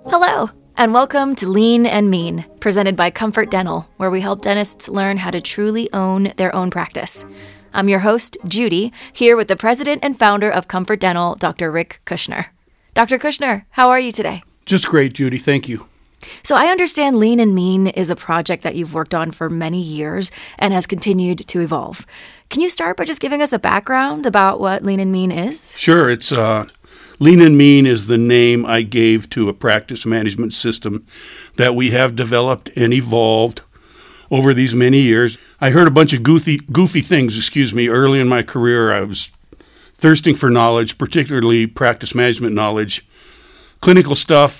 Hello, and welcome to Lean and Mean, presented by Comfort Dental, where we help dentists learn how to truly own their own practice. I'm your host, Judy, here with the president and founder of Comfort Dental, Dr. Rick Kushner. Dr. Kushner, how are you today? Just great, Judy. Thank you. So I understand Lean and Mean is a project that you've worked on for many years and has continued to evolve. Can you start by just giving us a background about what Lean and Mean is? Sure. It's Lean and Mean is the name I gave to a practice management system that we have developed and evolved over these many years. I heard a bunch of goofy things, early in my career. I was thirsting for knowledge, particularly practice management knowledge. Clinical stuff,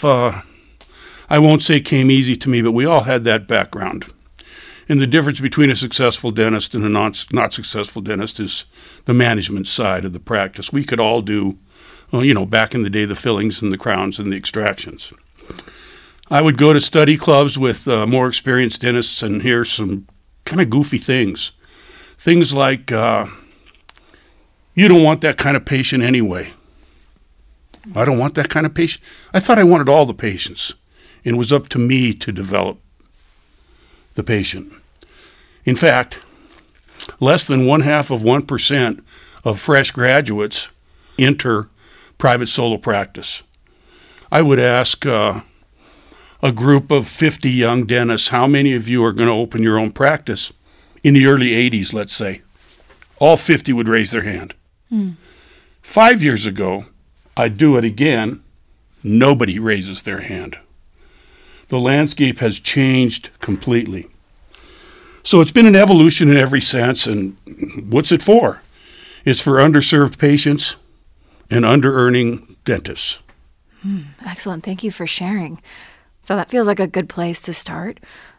I won't say came easy to me, but we all had that background. And the difference between a successful dentist and a not successful dentist is the management side of the practice. We could all do, back in the day, the fillings and the crowns and the extractions. I would go to study clubs with more experienced dentists and hear some kind of goofy things. Things like, you don't want that kind of patient anyway. I don't want that kind of patient. I thought I wanted all the patients. And it was up to me to develop the patient. In fact, less than 0.5% of fresh graduates enter private solo practice. I would ask a group of 50 young dentists, how many of you are going to open your own practice in the early 80s, let's say? All 50 would raise their hand. 5 years ago, I'd do it again. Nobody raises their hand. The landscape has changed completely. So it's been an evolution in every sense, and what's it for? It's for underserved patients and under-earning dentists. Excellent. Thank you for sharing. So that feels like a good place to start.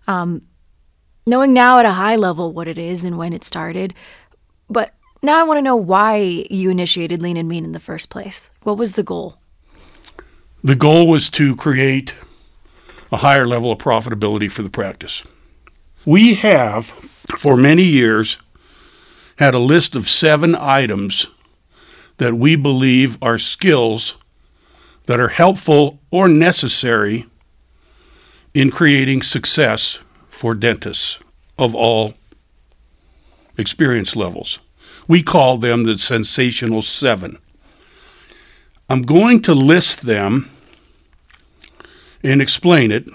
Knowing now at a high level what it is and when it started, but now I want to know why you initiated Lean and Mean in the first place. What was the goal? The goal was to create a higher level of profitability for the practice. We have, for many years, had a list of 7 items that we believe are skills that are helpful or necessary in creating success for dentists of all experience levels. We call them the Sensational 7. I'm going to list them and explain it.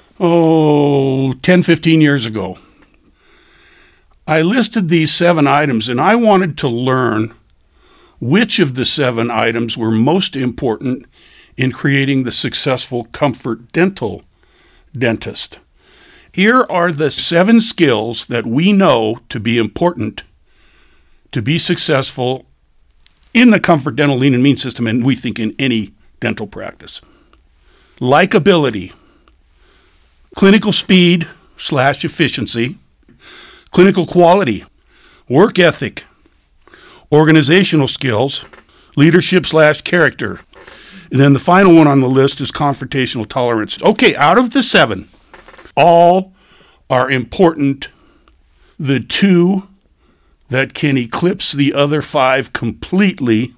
10, 15 years ago, I listed these 7 items, and I wanted to learn which of the 7 items were most important in creating the successful Comfort Dental dentist. Here are the 7 skills that we know to be important to be successful in the Comfort Dental Lean and Mean system, and we think in any dental practice. Likability, clinical speed/efficiency, clinical quality, work ethic, organizational skills, leadership/character. And then the final one on the list is confrontational tolerance. Okay, out of the 7, all are important. The 2 that can eclipse the other 5 completely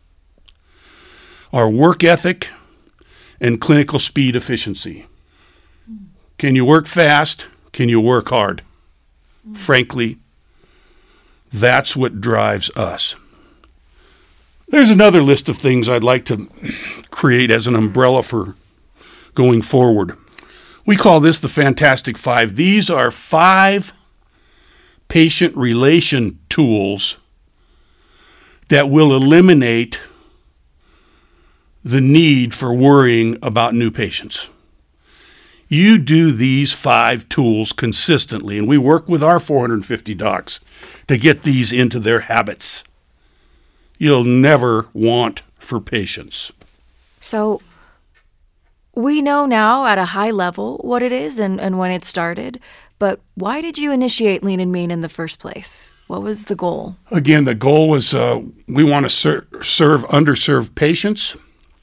are work ethic and clinical speed efficiency. Can you work fast? Can you work hard? Frankly, that's what drives us. There's another list of things I'd like to create as an umbrella for going forward. We call this the Fantastic 5. These are 5 patient relation tools that will eliminate the need for worrying about new patients. You do these 5 tools consistently, and we work with our 450 docs to get these into their habits. You'll never want for patients. So we know now at a high level what it is and when it started, but why did you initiate Lean and Mean in the first place? What was the goal? Again, the goal was we want to serve underserved patients,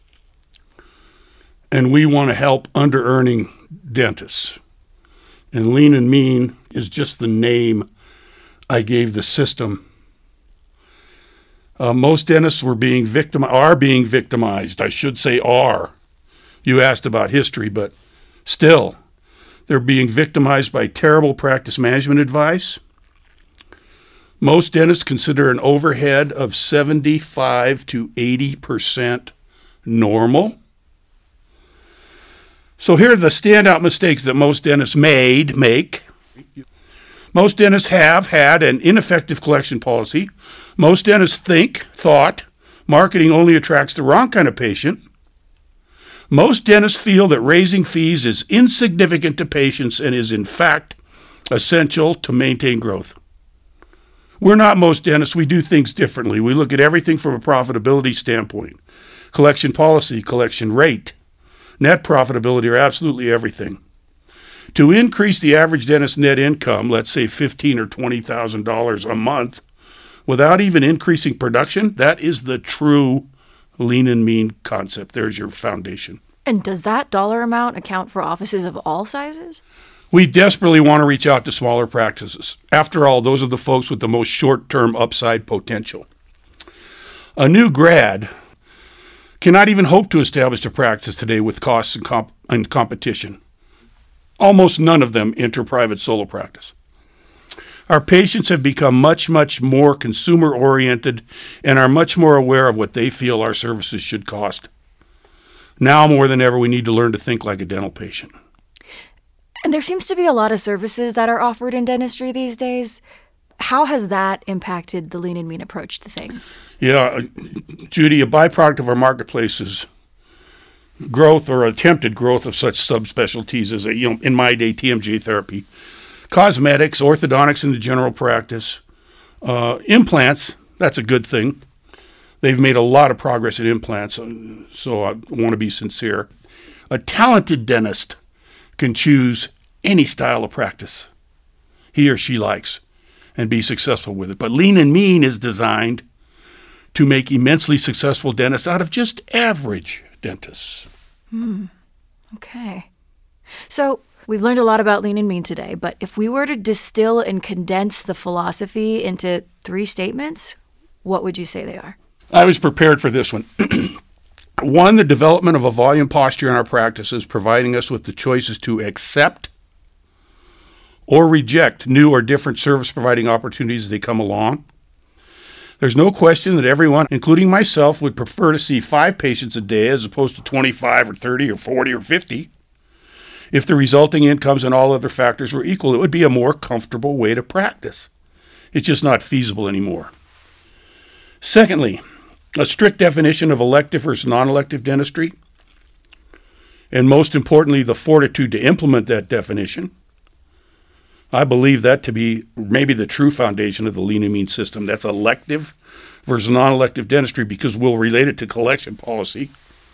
and we want to help under-earning dentists. And Lean and Mean is just the name I gave the system. Most dentists are being victimized. I should say are. You asked about history, but still, they're being victimized by terrible practice management advice. Most dentists consider an overhead of 75 to 80% normal. So here are the standout mistakes that most dentists make. Most dentists have had an ineffective collection policy. Most dentists thought marketing only attracts the wrong kind of patient. Most dentists feel that raising fees is insignificant to patients and is in fact essential to maintain growth. We're not most dentists. We do things differently. We look at everything from a profitability standpoint. Collection policy, collection rate, net profitability are absolutely everything. To increase the average dentist net income, let's say $15,000 or $20,000 a month, without even increasing production, that is the true lean and mean concept. There's your foundation. And does that dollar amount account for offices of all sizes? We desperately want to reach out to smaller practices. After all, those are the folks with the most short-term upside potential. A new grad cannot even hope to establish a practice today with costs and competition. Almost none of them enter private solo practice. Our patients have become much, much more consumer-oriented and are much more aware of what they feel our services should cost. Now more than ever, we need to learn to think like a dental patient. And there seems to be a lot of services that are offered in dentistry these days. How has that impacted the lean and mean approach to things? Yeah, Judy, a byproduct of our marketplace is growth or attempted growth of such subspecialties as, in my day, TMJ therapy, cosmetics, orthodontics in the general practice, implants. That's a good thing. They've made a lot of progress in implants, so I want to be sincere. A talented dentist can choose any style of practice he or she likes and be successful with it. But lean and mean is designed to make immensely successful dentists out of just average dentists. Okay. So we've learned a lot about lean and mean today, but if we were to distill and condense the philosophy into 3 statements, what would you say they are? I was prepared for this one. 1, the development of a volume posture in our practices, providing us with the choices to accept or reject new or different service providing opportunities as they come along. There's no question that everyone, including myself, would prefer to see 5 patients a day as opposed to 25 or 30 or 40 or 50. If the resulting incomes and all other factors were equal, it would be a more comfortable way to practice. It's just not feasible anymore. Secondly, a strict definition of elective versus non-elective dentistry, and most importantly, the fortitude to implement that definition. I believe that to be maybe the true foundation of the lean and mean system. That's elective versus non-elective dentistry, because we'll relate it to collection policy.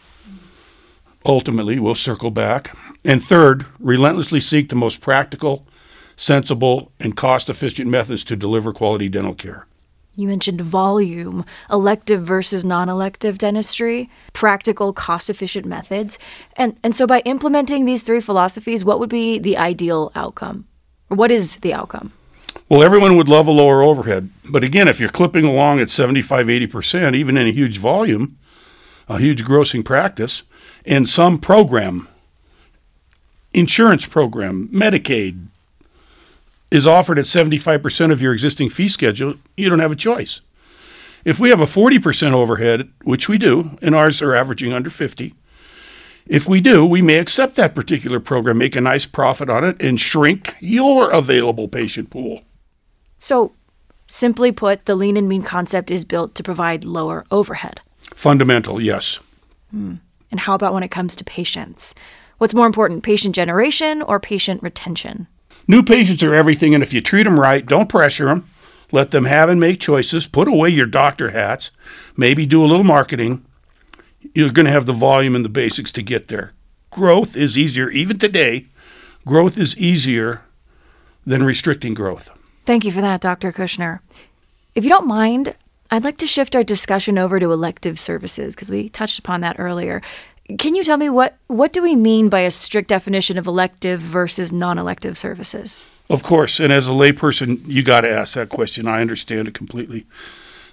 Ultimately, we'll circle back. And third, relentlessly seek the most practical, sensible, and cost-efficient methods to deliver quality dental care. You mentioned volume, elective versus non-elective dentistry, practical, cost-efficient methods. And so by implementing these 3 philosophies, what would be the ideal outcome? Or what is the outcome? Well, everyone would love a lower overhead. But again, if you're clipping along at 75, 80%, even in a huge volume, a huge grossing practice, and some program, insurance program, Medicaid, is offered at 75% of your existing fee schedule, you don't have a choice. If we have a 40% overhead, which we do, and ours are averaging under 50, if we do, we may accept that particular program, make a nice profit on it, and shrink your available patient pool. So, simply put, the lean and mean concept is built to provide lower overhead. Fundamental, yes. And how about when it comes to patients? What's more important, patient generation or patient retention? New patients are everything, and if you treat them right, don't pressure them. Let them have and make choices. Put away your doctor hats. Maybe do a little marketing. You're going to have the volume and the basics to get there. Growth is easier. Even today, growth is easier than restricting growth. Thank you for that, Dr. Kushner. If you don't mind, I'd like to shift our discussion over to elective services, because we touched upon that earlier. Can you tell me what do we mean by a strict definition of elective versus non-elective services? Of course, and as a layperson, you got to ask that question. I understand it completely.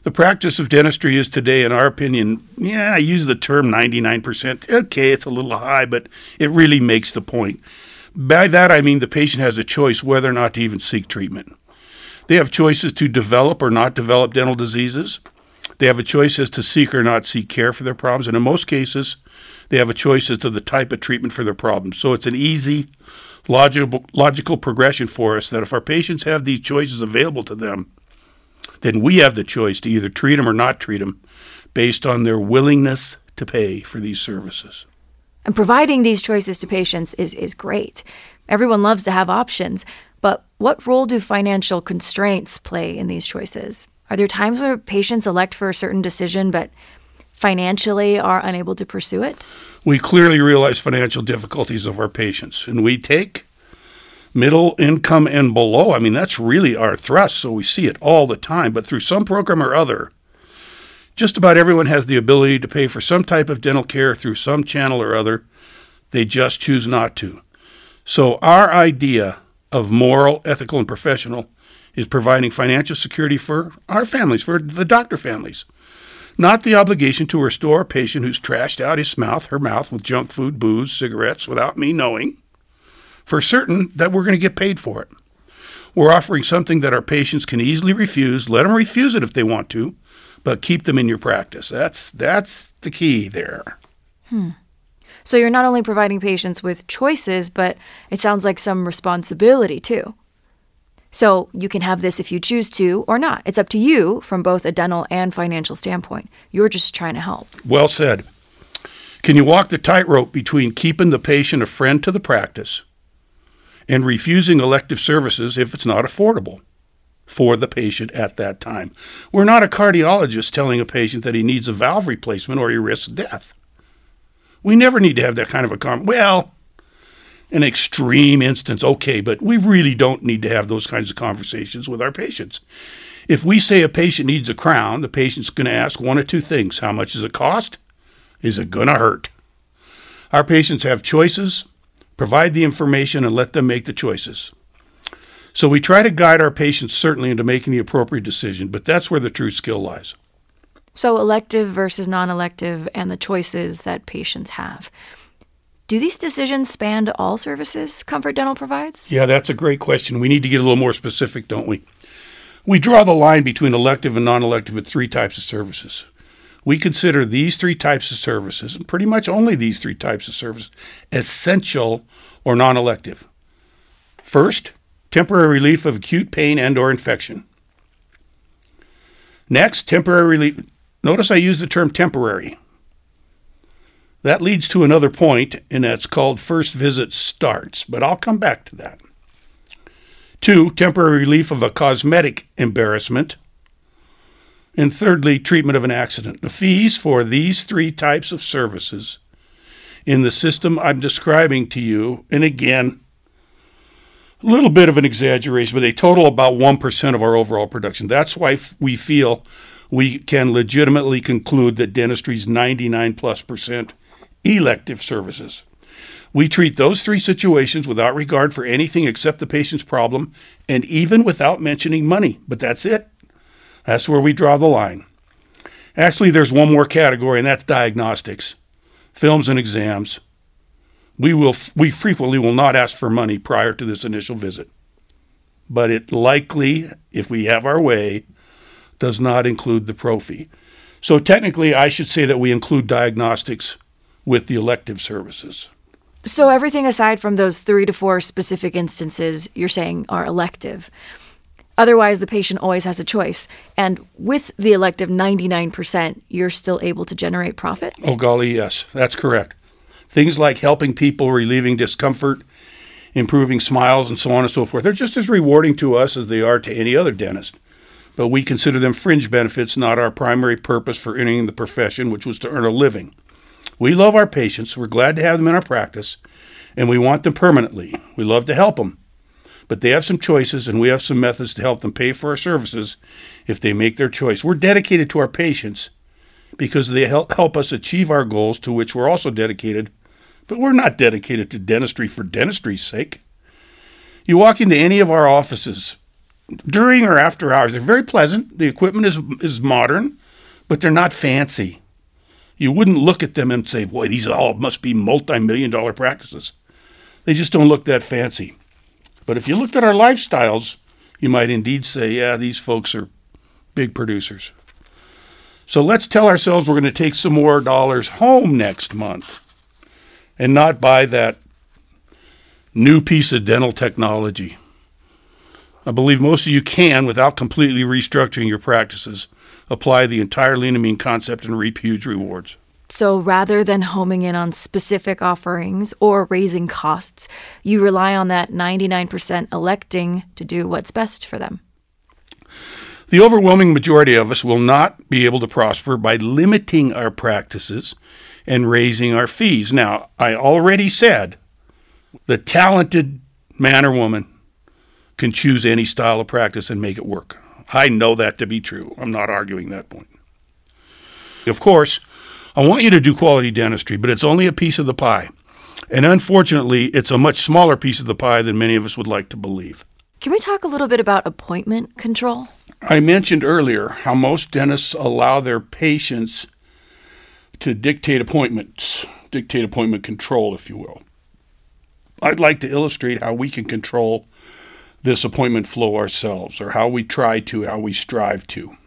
The practice of dentistry is today, in our opinion, I use the term 99%. Okay, it's a little high, but it really makes the point. By that, I mean the patient has a choice whether or not to even seek treatment. They have choices to develop or not develop dental diseases. They have a choice as to seek or not seek care for their problems. And in most cases, they have a choice as to the type of treatment for their problems. So it's an easy, logical progression for us that if our patients have these choices available to them, then we have the choice to either treat them or not treat them based on their willingness to pay for these services. And providing these choices to patients is great. Everyone loves to have options, but what role do financial constraints play in these choices? Are there times where patients elect for a certain decision but financially are unable to pursue it? We clearly realize financial difficulties of our patients, and we take middle income and below. I mean, that's really our thrust, so we see it all the time. But through some program or other, just about everyone has the ability to pay for some type of dental care through some channel or other. They just choose not to. So our idea of moral, ethical, and professional is providing financial security for our families, for the doctor families, not the obligation to restore a patient who's trashed out her mouth with junk food, booze, cigarettes without me knowing for certain that we're going to get paid for it. We're offering something that our patients can easily refuse. Let them refuse it if they want to, but keep them in your practice. That's the key there. So you're not only providing patients with choices, but it sounds like some responsibility too. So you can have this if you choose to or not. It's up to you from both a dental and financial standpoint. You're just trying to help. Well said. Can you walk the tightrope between keeping the patient a friend to the practice and refusing elective services if it's not affordable for the patient at that time? We're not a cardiologist telling a patient that he needs a valve replacement or he risks death. We never need to have that kind of an extreme instance, okay, but we really don't need to have those kinds of conversations with our patients. If we say a patient needs a crown, the patient's going to ask one of two things. How much does it cost? Is it going to hurt? Our patients have choices. Provide the information and let them make the choices. So we try to guide our patients certainly into making the appropriate decision, but that's where the true skill lies. So elective versus non-elective and the choices that patients have. Do these decisions span to all services Comfort Dental provides? Yeah, that's a great question. We need to get a little more specific, don't we? We draw the line between elective and non-elective at three types of services. We consider these three types of services, and pretty much only these three types of services, essential or non-elective. First, temporary relief of acute pain and or infection. Next, temporary relief. Notice I use the term temporary. That leads to another point, and that's called first visit starts, but I'll come back to that. 2, temporary relief of a cosmetic embarrassment. And thirdly, treatment of an accident. The fees for these three types of services in the system I'm describing to you, and again, a little bit of an exaggeration, but they total about 1% of our overall production. That's why we feel we can legitimately conclude that dentistry is 99+% elective services. We treat those three situations without regard for anything except the patient's problem, and even without mentioning money. But that's it. That's where we draw the line. Actually, there's one more category, and that's diagnostics, films and exams. We frequently will not ask for money prior to this initial visit. But it likely, if we have our way, does not include the pro fee. So technically, I should say that we include diagnostics with the elective services. So everything aside from those 3 to 4 specific instances you're saying are elective. Otherwise, the patient always has a choice. And with the elective 99%, you're still able to generate profit? Oh, golly, yes, that's correct. Things like helping people, relieving discomfort, improving smiles, and so on and so forth, they're just as rewarding to us as they are to any other dentist. But we consider them fringe benefits, not our primary purpose for entering the profession, which was to earn a living. We love our patients, we're glad to have them in our practice, and we want them permanently. We love to help them. But they have some choices, and we have some methods to help them pay for our services if they make their choice. We're dedicated to our patients because they help us achieve our goals, to which we're also dedicated. But we're not dedicated to dentistry for dentistry's sake. You walk into any of our offices during or after hours. They're very pleasant. The equipment is modern, but they're not fancy. You wouldn't look at them and say, boy, these all must be multi-million-dollar practices. They just don't look that fancy. But if you looked at our lifestyles, you might indeed say, yeah, these folks are big producers. So let's tell ourselves we're going to take some more dollars home next month and not buy that new piece of dental technology. I believe most of you can, without completely restructuring your practices, apply the entire lean and mean concept and reap huge rewards. So rather than homing in on specific offerings or raising costs, you rely on that 99% electing to do what's best for them. The overwhelming majority of us will not be able to prosper by limiting our practices and raising our fees. Now, I already said the talented man or woman can choose any style of practice and make it work. I know that to be true. I'm not arguing that point. Of course, I want you to do quality dentistry, but it's only a piece of the pie. And unfortunately, it's a much smaller piece of the pie than many of us would like to believe. Can we talk a little bit about appointment control? I mentioned earlier how most dentists allow their patients to dictate appointment control, if you will. I'd like to illustrate how we can control this appointment flow ourselves, or how we strive to.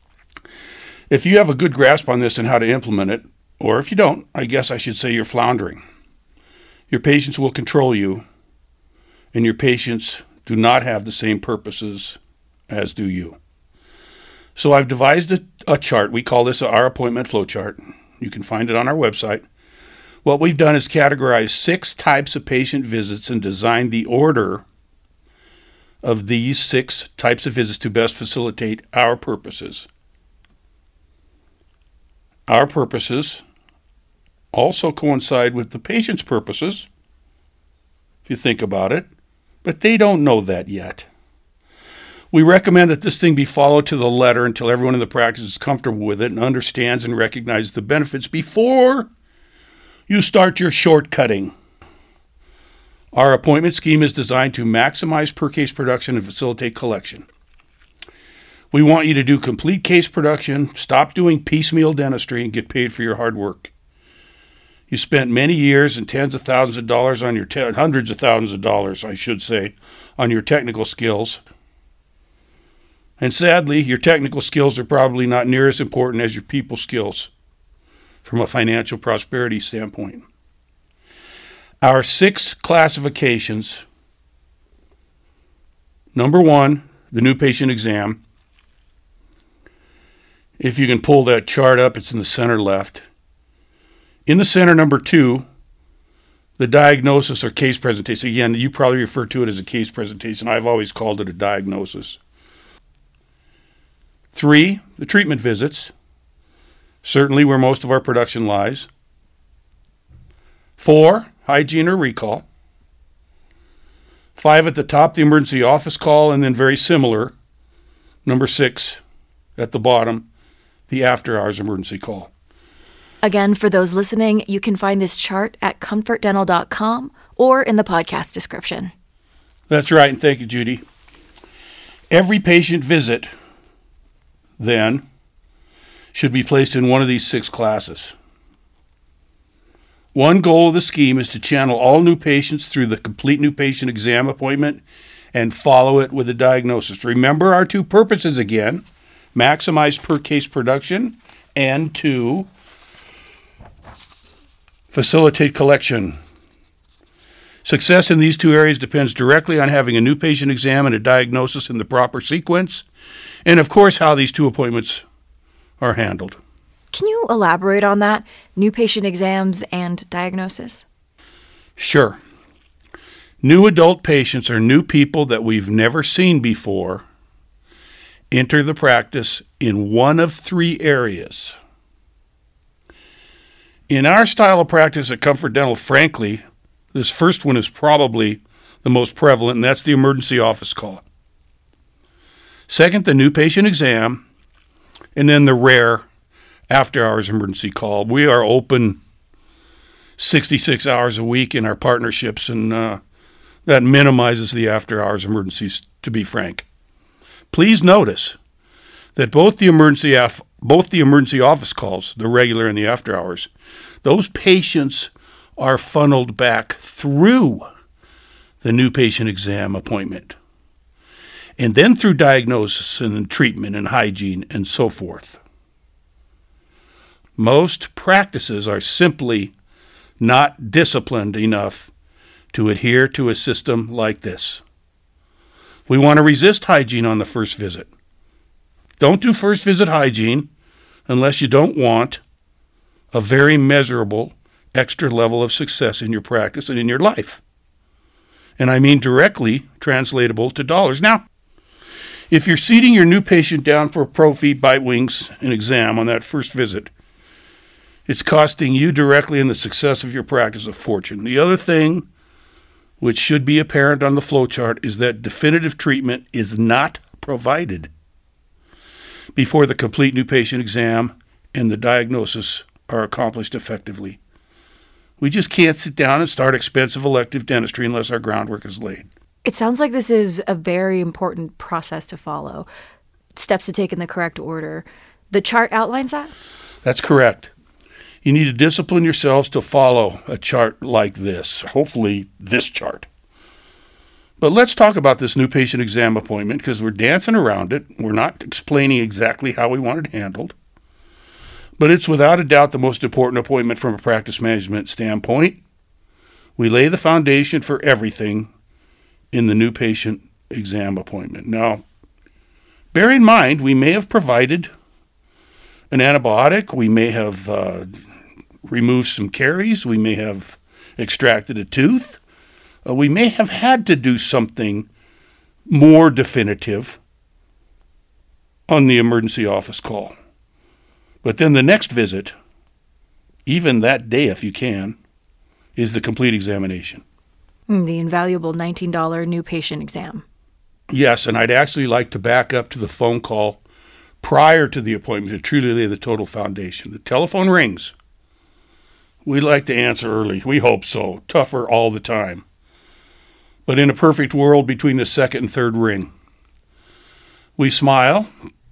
If you have a good grasp on this and how to implement it, or if you don't, I guess I should say you're floundering. Your patients will control you, and your patients do not have the same purposes as do you. So I've devised a chart. We call this our appointment flow chart. You can find it on our website. What we've done is categorize 6 types of patient visits and designed the order of these 6 types of visits to best facilitate our purposes. Our purposes also coincide with the patient's purposes, if you think about it, but they don't know that yet. We recommend that this thing be followed to the letter until everyone in the practice is comfortable with it and understands and recognizes the benefits before you start your shortcutting. Our appointment scheme is designed to maximize per case production and facilitate collection. We want you to do complete case production, stop doing piecemeal dentistry, and get paid for your hard work. You spent many years and tens of thousands of dollars on your hundreds of thousands of dollars, I should say, on your technical skills. And sadly, your technical skills are probably not near as important as your people skills from a financial prosperity standpoint. Our 6 classifications. Number 1, the new patient exam. If you can pull that chart up, it's in the center left. In the center, number 2, the diagnosis or case presentation. Again, you probably refer to it as a case presentation. I've always called it a diagnosis. 3, the treatment visits. Certainly where most of our production lies. 4, hygiene or recall. 5 at the top, the emergency office call, and then very similar, number 6 at the bottom, the after-hours emergency call. Again, for those listening, you can find this chart at comfortdental.com or in the podcast description. That's right, and thank you, Judy. Every patient visit, then, should be placed in one of these 6 classes. One goal of the scheme is to channel all new patients through the complete new patient exam appointment and follow it with a diagnosis. Remember our 2 purposes again: maximize per case production and to facilitate collection. Success in these 2 areas depends directly on having a new patient exam and a diagnosis in the proper sequence, and of course how these 2 appointments are handled. Can you elaborate on that? New patient exams and diagnosis? Sure. New adult patients are new people that we've never seen before enter the practice in one of 3 areas. In our style of practice at Comfort Dental, frankly, this first one is probably the most prevalent, and that's the emergency office call. Second, the new patient exam, and then the rare after-hours emergency call. We are open 66 hours a week in our partnerships, and that minimizes the after-hours emergencies, to be frank. Please notice that both the emergency office calls, the regular and the after hours, those patients are funneled back through the new patient exam appointment, and then through diagnosis and then treatment and hygiene and so forth. Most practices are simply not disciplined enough to adhere to a system like this. We want to resist hygiene on the first visit. Don't do first visit hygiene unless you don't want a very measurable extra level of success in your practice and in your life. And I mean directly translatable to dollars. Now, if you're seating your new patient down for a pro feet, bite wings, and exam on that first visit, it's costing you directly in the success of your practice a fortune. The other thing which should be apparent on the flowchart is that definitive treatment is not provided before the complete new patient exam and the diagnosis are accomplished effectively. We just can't sit down and start expensive elective dentistry unless our groundwork is laid. It sounds like this is a very important process to follow. Steps to take in the correct order. The chart outlines that? That's correct. You need to discipline yourselves to follow a chart like this, hopefully this chart. But let's talk about this new patient exam appointment because we're dancing around it. We're not explaining exactly how we want it handled. But it's without a doubt the most important appointment from a practice management standpoint. We lay the foundation for everything in the new patient exam appointment. Now, bear in mind, we may have provided an antibiotic. We may have removed some caries. We may have extracted a tooth. We may have had to do something more definitive on the emergency office call. But then the next visit, even that day if you can, is the complete examination. The invaluable $19 new patient exam. Yes, and I'd actually like to back up to the phone call prior to the appointment to truly lay the total foundation. The telephone rings. We like to answer early. We hope so. Tougher all the time. But in a perfect world, between the second and third ring, we smile,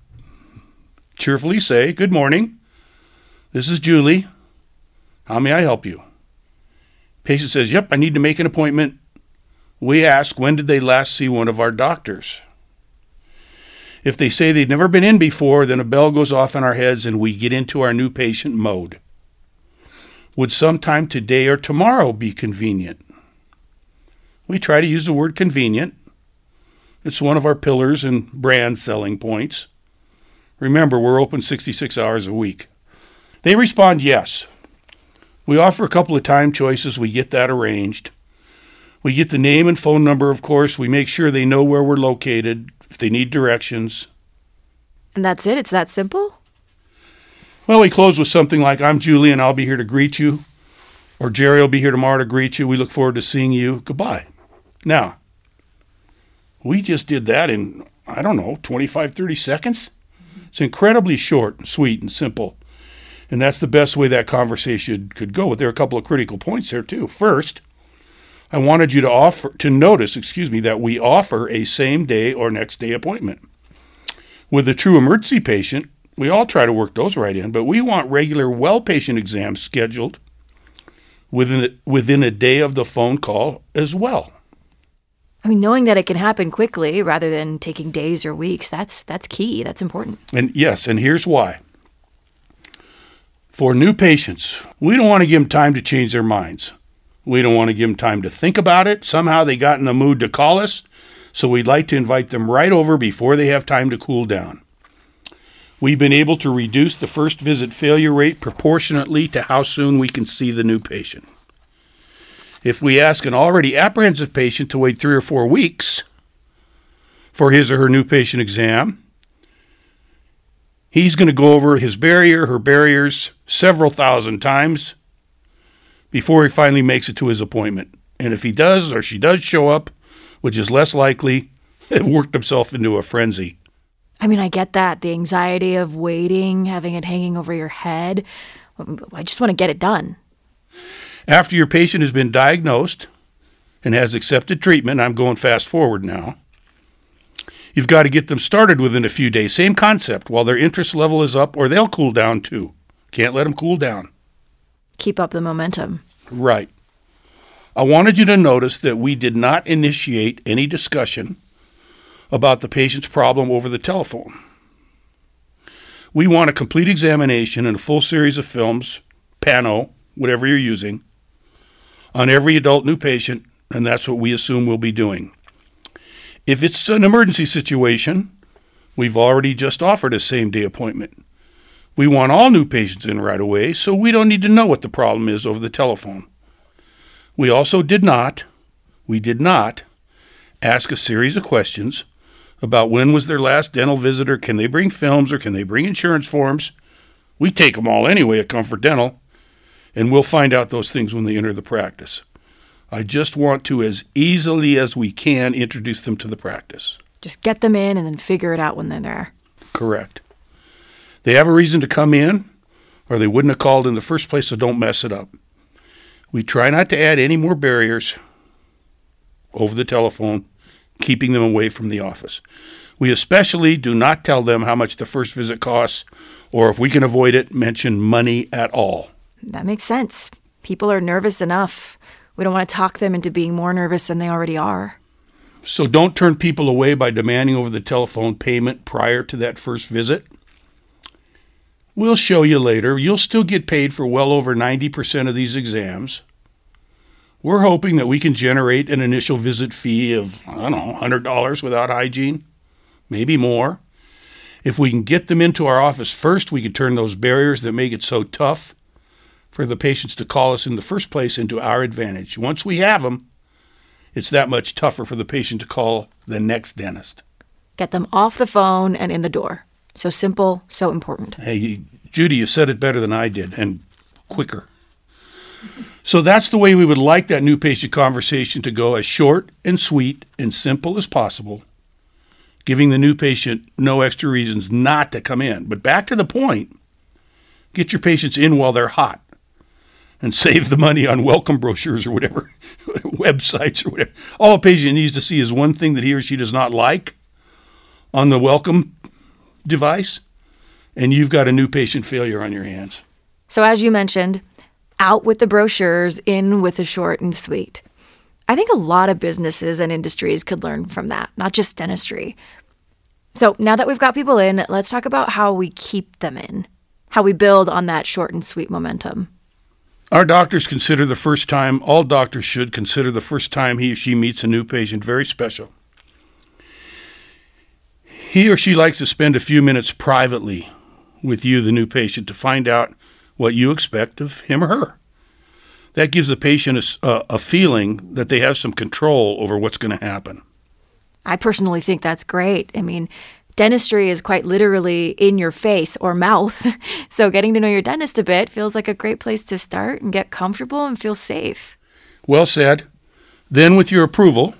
cheerfully say, "Good morning. This is Julie. How may I help you?" Patient says, "Yep, I need to make an appointment." We ask, when did they last see one of our doctors? If they say they've never been in before, then a bell goes off in our heads and we get into our new patient mode. Would sometime today or tomorrow be convenient? We try to use the word convenient. It's one of our pillars and brand selling points. Remember, we're open 66 hours a week. They respond yes. We offer a couple of time choices. We get that arranged. We get the name and phone number, of course. We make sure they know where we're located, if they need directions. And that's it? It's that simple? Well, we close with something like, "I'm Julie and I'll be here to greet you." Or, "Jerry will be here tomorrow to greet you. We look forward to seeing you. Goodbye." Now, we just did that in, 25, 30 seconds. It's incredibly short and sweet and simple. And that's the best way that conversation could go. But there are a couple of critical points there, too. First, I wanted you to notice that we offer a same-day or next-day appointment. With a true emergency patient, we all try to work those right in, but we want regular well patient exams scheduled within a day of the phone call as well. I mean, knowing that it can happen quickly rather than taking days or weeks, that's key. That's important. And yes, and here's why. For new patients, we don't want to give them time to change their minds. We don't want to give them time to think about it. Somehow they got in the mood to call us, so we'd like to invite them right over before they have time to cool down. We've been able to reduce the first visit failure rate proportionately to how soon we can see the new patient. If we ask an already apprehensive patient to wait 3 or 4 weeks for his or her new patient exam, he's going to go over his barrier, her barriers several thousand times before he finally makes it to his appointment. And if he does or she does show up, which is less likely, it worked himself into a frenzy. I mean, I get that. The anxiety of waiting, having it hanging over your head. I just want to get it done. After your patient has been diagnosed and has accepted treatment, I'm going fast forward now, You've got to get them started within a few days. Same concept. While their interest level is up, or they'll cool down too. Can't let them cool down. Keep up the momentum. Right. I wanted you to notice that we did not initiate any discussion about the patient's problem over the telephone. We want a complete examination and a full series of films, Pano, whatever you're using, on every adult new patient, and that's what we assume we'll be doing. If it's an emergency situation, we've already just offered a same-day appointment. We want all new patients in right away, so we don't need to know what the problem is over the telephone. We also did not ask a series of questions about when was their last dental visit, or can they bring films, or can they bring insurance forms. We take them all anyway at Comfort Dental, and we'll find out those things when they enter the practice. I just want to, as easily as we can, introduce them to the practice. Just get them in and then figure it out when they're there. Correct. They have a reason to come in, or they wouldn't have called in the first place, so don't mess it up. We try not to add any more barriers over the telephone, keeping them away from the office. We especially do not tell them how much the first visit costs, or if we can avoid it, mention money at all. That makes sense. People are nervous enough. We don't want to talk them into being more nervous than they already are. So don't turn people away by demanding over the telephone payment prior to that first visit. We'll show you later. You'll still get paid for well over 90% of these exams. We're hoping that we can generate an initial visit fee of, $100 without hygiene, maybe more. If we can get them into our office first, we can turn those barriers that make it so tough for the patients to call us in the first place into our advantage. Once we have them, it's that much tougher for the patient to call the next dentist. Get them off the phone and in the door. So simple, so important. Hey, Judy, you said it better than I did, and quicker. So that's the way we would like that new patient conversation to go, as short and sweet and simple as possible, giving the new patient no extra reasons not to come in. But back to the point, get your patients in while they're hot, and save the money on welcome brochures or whatever, websites or whatever. All a patient needs to see is one thing that he or she does not like on the welcome device, and you've got a new patient failure on your hands. So as you mentioned, out with the brochures, in with the short and sweet. I think a lot of businesses and industries could learn from that, not just dentistry. So now that we've got people in, let's talk about how we keep them in, how we build on that short and sweet momentum. All doctors should consider the first time he or she meets a new patient very special. He or she likes to spend a few minutes privately with you, the new patient, to find out what you expect of him or her. That gives the patient a feeling that they have some control over what's going to happen. I personally think that's great. I mean, dentistry is quite literally in your face or mouth. So getting to know your dentist a bit feels like a great place to start and get comfortable and feel safe. Well said. Then, with your approval,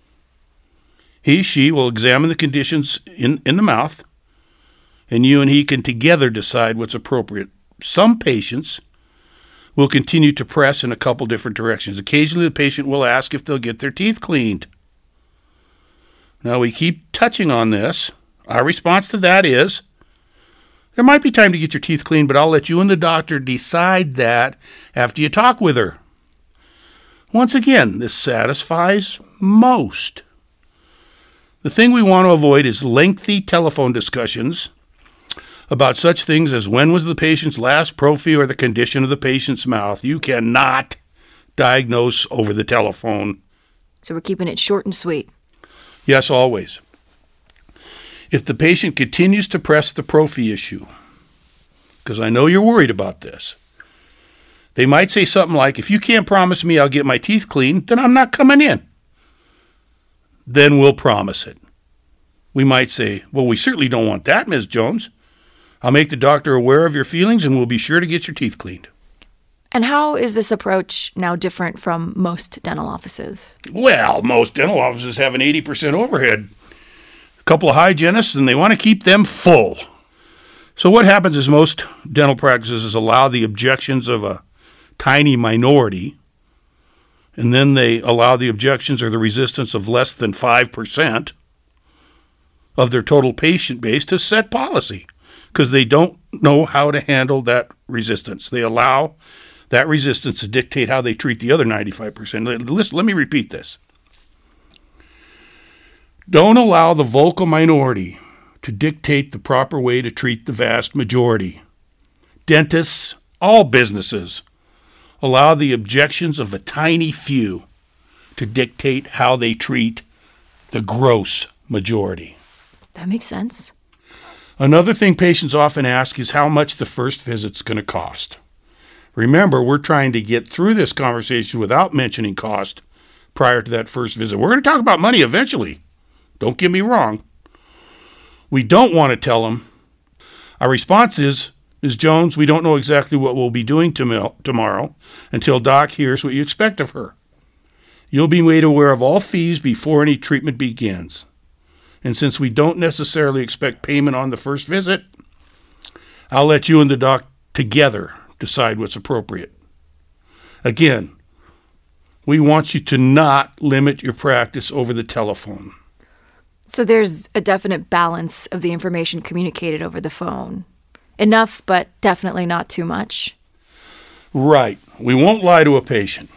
she will examine the conditions in the mouth, and you and he can together decide what's appropriate. Some patients will continue to press in a couple different directions. Occasionally, the patient will ask if they'll get their teeth cleaned. Now, we keep touching on this. Our response to that is, there might be time to get your teeth cleaned, but I'll let you and the doctor decide that after you talk with her. Once again, this satisfies most. The thing we want to avoid is lengthy telephone discussions about such things as when was the patient's last prophy or the condition of the patient's mouth. You cannot diagnose over the telephone. So we're keeping it short and sweet. Yes, always. If the patient continues to press the prophy issue, because I know you're worried about this, they might say something like, if you can't promise me I'll get my teeth cleaned, then I'm not coming in. Then we'll promise it. We might say, well, we certainly don't want that, Ms. Jones. I'll make the doctor aware of your feelings and we'll be sure to get your teeth cleaned. And how is this approach now different from most dental offices? Well, most dental offices have an 80% overhead. A couple of hygienists, and they want to keep them full. So what happens is most dental practices allow the objections of a tiny minority, and then they allow the objections or the resistance of less than 5%. of their total patient base to set policy because they don't know how to handle that resistance. They allow that resistance to dictate how they treat the other 95%. Listen, let me repeat this. Don't allow the vocal minority to dictate the proper way to treat the vast majority. Dentists, all businesses, allow the objections of a tiny few to dictate how they treat the gross majority. That makes sense. Another thing patients often ask is how much the first visit's going to cost. Remember, we're trying to get through this conversation without mentioning cost prior to that first visit. We're going to talk about money eventually. Don't get me wrong. We don't want to tell them. Our response is, Ms. Jones, we don't know exactly what we'll be doing tomorrow until Doc hears what you expect of her. You'll be made aware of all fees before any treatment begins. And since we don't necessarily expect payment on the first visit, I'll let you and the doc together decide what's appropriate. Again, we want you to not limit your practice over the telephone. So there's a definite balance of the information communicated over the phone. Enough, but definitely not too much. Right. We won't lie to a patient.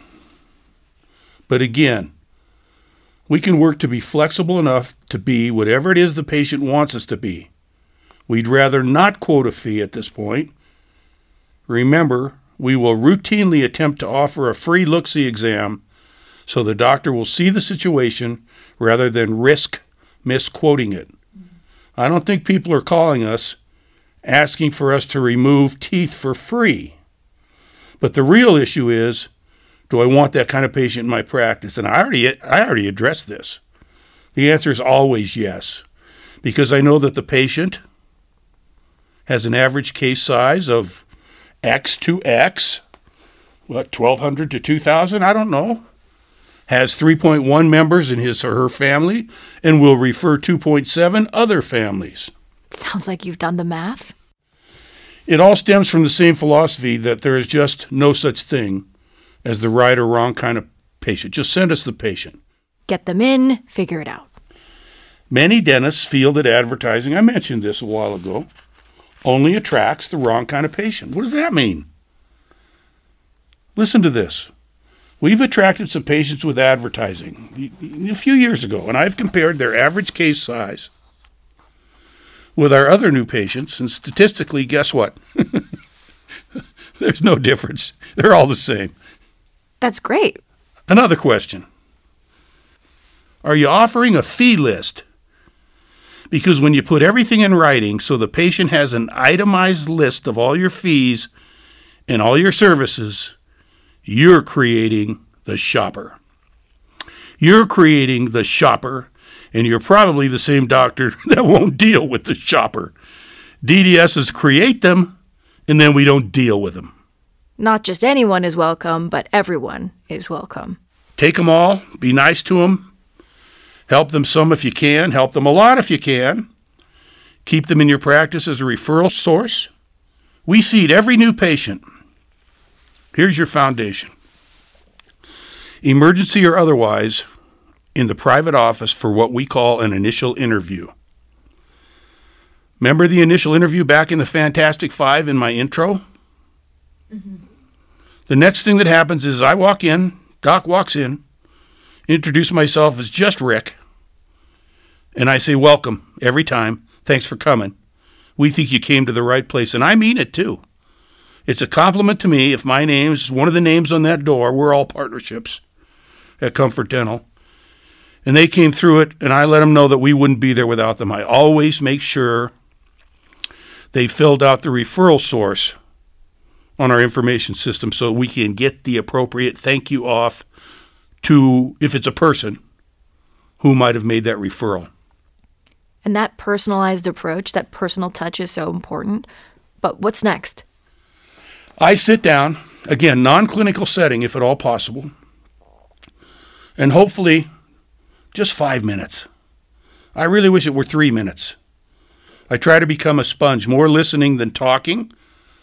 But again, we can work to be flexible enough to be whatever it is the patient wants us to be. We'd rather not quote a fee at this point. Remember, we will routinely attempt to offer a free look-see exam so the doctor will see the situation rather than risk misquoting it. I don't think people are calling us asking for us to remove teeth for free. But the real issue is, do I want that kind of patient in my practice? And I already addressed this. The answer is always yes, because I know that the patient has an average case size of X to X, 1,200 to 2,000, I don't know, has 3.1 members in his or her family, and will refer 2.7 other families. Sounds like you've done the math. It all stems from the same philosophy that there is just no such thing as the right or wrong kind of patient. Just send us the patient. Get them in, figure it out. Many dentists feel that advertising, I mentioned this a while ago, only attracts the wrong kind of patient. What does that mean? Listen to this. We've attracted some patients with advertising a few years ago, and I've compared their average case size with our other new patients, and statistically, guess what? There's no difference. They're all the same. That's great. Another question. Are you offering a fee list? Because when you put everything in writing so the patient has an itemized list of all your fees and all your services, you're creating the shopper. You're creating the shopper, and you're probably the same doctor that won't deal with the shopper. DDSs create them, and then we don't deal with them. Not just anyone is welcome, but everyone is welcome. Take them all. Be nice to them. Help them some if you can. Help them a lot if you can. Keep them in your practice as a referral source. We seat every new patient. Here's your foundation. Emergency or otherwise, in the private office for what we call an initial interview. Remember the initial interview back in the Fantastic Five in my intro? Mm-hmm. The next thing that happens is I walk in, Doc walks in, introduce myself as just Rick, and I say, welcome, every time. Thanks for coming. We think you came to the right place, and I mean it too. It's a compliment to me if my name is one of the names on that door. We're all partnerships at Comfort Dental. And they came through it, and I let them know that we wouldn't be there without them. I always make sure they filled out the referral source on our information system so we can get the appropriate thank you off to, if it's a person, who might have made that referral. And that personalized approach, that personal touch is so important. But what's next? I sit down, again, non-clinical setting if at all possible, and hopefully just 5 minutes. I really wish it were 3 minutes. I try to become a sponge, more listening than talking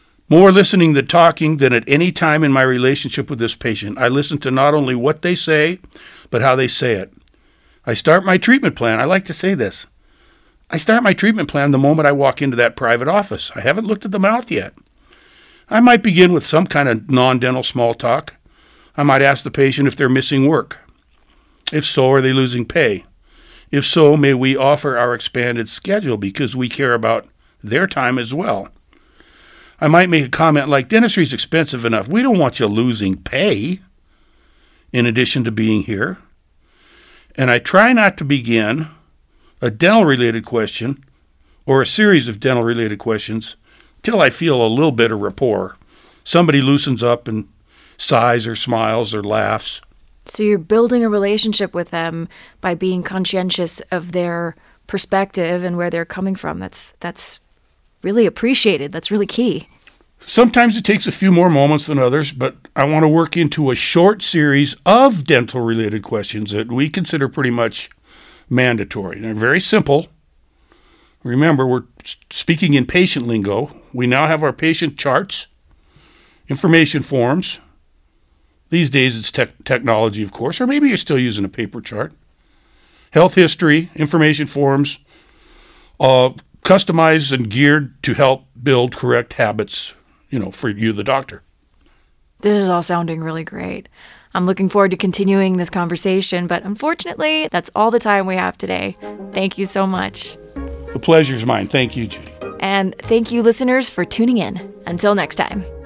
than at any time in my relationship with this patient. I listen to not only what they say, but how they say it. I start my treatment plan. I like to say this. I start my treatment plan the moment I walk into that private office. I haven't looked at the mouth yet. I might begin with some kind of non-dental small talk. I might ask the patient if they're missing work. If so, are they losing pay? If so, may we offer our expanded schedule because we care about their time as well. I might make a comment like, dentistry is expensive enough. We don't want you losing pay in addition to being here. And I try not to begin a dental-related question or a series of dental-related questions till I feel a little bit of rapport. Somebody loosens up and sighs or smiles or laughs. So you're building a relationship with them by being conscientious of their perspective and where they're coming from. That's really appreciated. That's really key. Sometimes it takes a few more moments than others, but I want to work into a short series of dental-related questions that we consider pretty much mandatory. They're very simple. Remember, we're speaking in patient lingo. We now have our patient charts, information forms. These days it's technology, of course, or maybe you're still using a paper chart. Health history, information forms, customized and geared to help build correct habits, for you, the doctor. This is all sounding really great. I'm looking forward to continuing this conversation, but unfortunately, that's all the time we have today. Thank you so much. The pleasure's mine. Thank you, Judy. And thank you, listeners, for tuning in. Until next time.